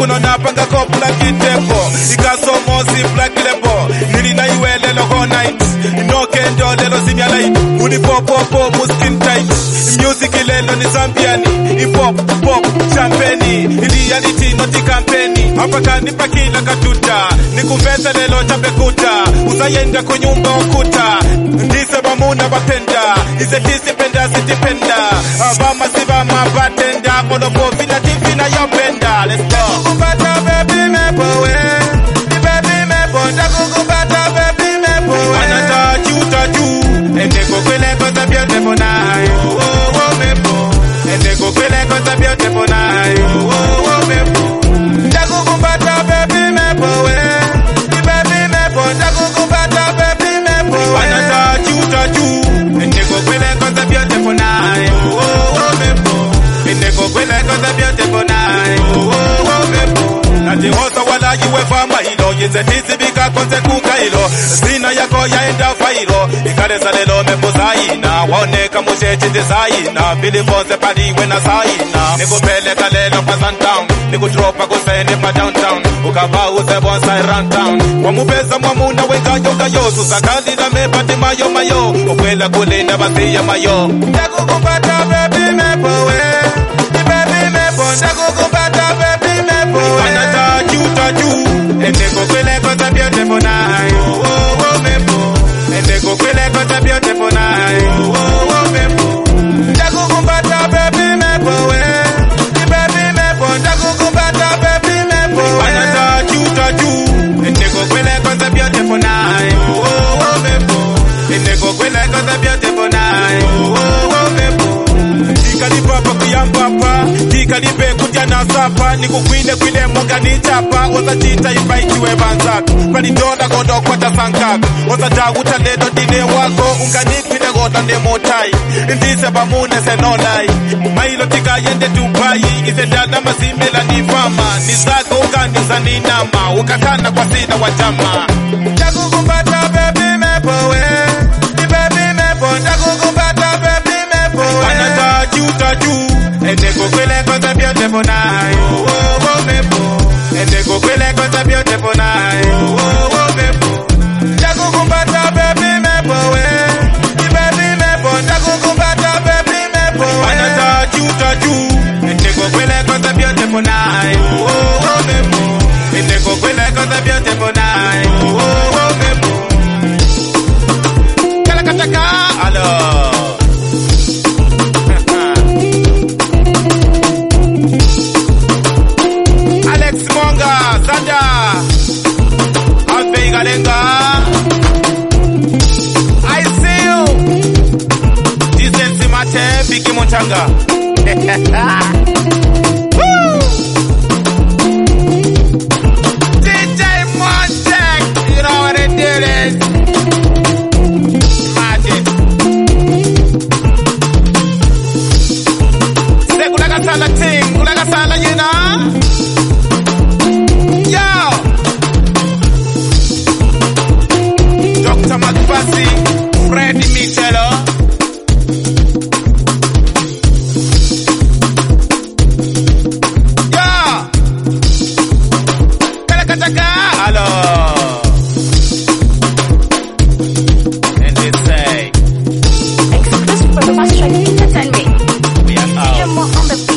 kuno napanga kopula kitepo ikasomo si black lebo nilina iwele logo night inoke ndo lelo zimya light uni popo muskin tight music lelo ni zambiani hip hop pop champagne reality not campaign hapa kanipa kila katuta nikuveza lelo chapekuta usayenda kunyumba ukuta ndise bamuna bapenda ize tisi penda sitipenda abama sibama batenda kolopo vina tifina yopenda let's go kupata baby mepowe baby meponda kukupata baby mepowe anata taju ende kokwele koza beautiful night oh mepo ende kokwele koza beautiful night oh mepo ndakukupata baby mepowe baby meponda kukupata baby mepowe anata taju ende kokwele koza beautiful night oh mepo ende kokwele koza beautiful night oh mepo ati hosa wala yuwe fama hilo yeze tizi bika konse kuka hilo zina yako yaenda failo ikaleza lelo mepo zaina waoneka mushechi designa Billy Fonse padiwe na saina nikupeleka lelo kwa Suntown nikutropa kusende pa downtown ukaba use bonsai round town kwa mupesa mwamuna wengayo kayosu sakali na mepati mayo ukwela kulinda basi ya mayo ndakukupata baby mepowe baby mepo ndakukupata baby mepowe anata taju ende kokwele koza beautiful night oh mepo ende kokwele koza beautiful night oh mepo ndakukupata baby mepowe baby mepo ndakukupata baby mepo anata taju ende kokwele koza beautiful night oh mepo ende kokwele koza beautiful night oh mepo Tikalipa kuyambapa tikalipe kutya na sapa nikukwine kwile munga nichapa oza chita ifaikiwe banzako palidola godo kwa tasankako oza jaguta ledo dine wako unganikwine goda nemotai ndise bamune senolai mailo tika yende Dubai ise dada mazimela ni fama nizako unganiza ni nama ukakana kwa sida wajama ndakukupata baby mepowe baby mepo ndakukupata baby mepowe anata taju ende kokwele koza beautiful night oh mepo ende kokwele koza beautiful night oh mepo ndakukupata baby mepowe baby mepo ndakukupata baby mepo anata taju ende kokwele koza beautiful night oh mepo ende kokwele koza beautiful night oh mepo kala kataka alo I see you. Decency mate Biki Montanga. DJ Montek, you know what it is. Imagine. Say kulaga sala ting, kulaga sala you know. Dr. McFassi, Freddy Michelo. Yeah. Kalakataka. Hello. And they say. Exclusive for the Master Entertainment. We are out. More on the